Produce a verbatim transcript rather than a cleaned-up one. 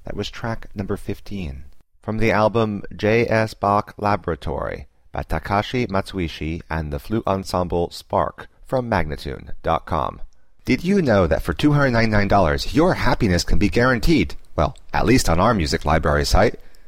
That was track number fifteen. From the album J S. Bach Laboratory by Takashi Matsuishi and the flute ensemble Spark from Magnatune dot com. Did you know that for two hundred ninety-nine dollars your happiness can be guaranteed? Well, at least on our music library site.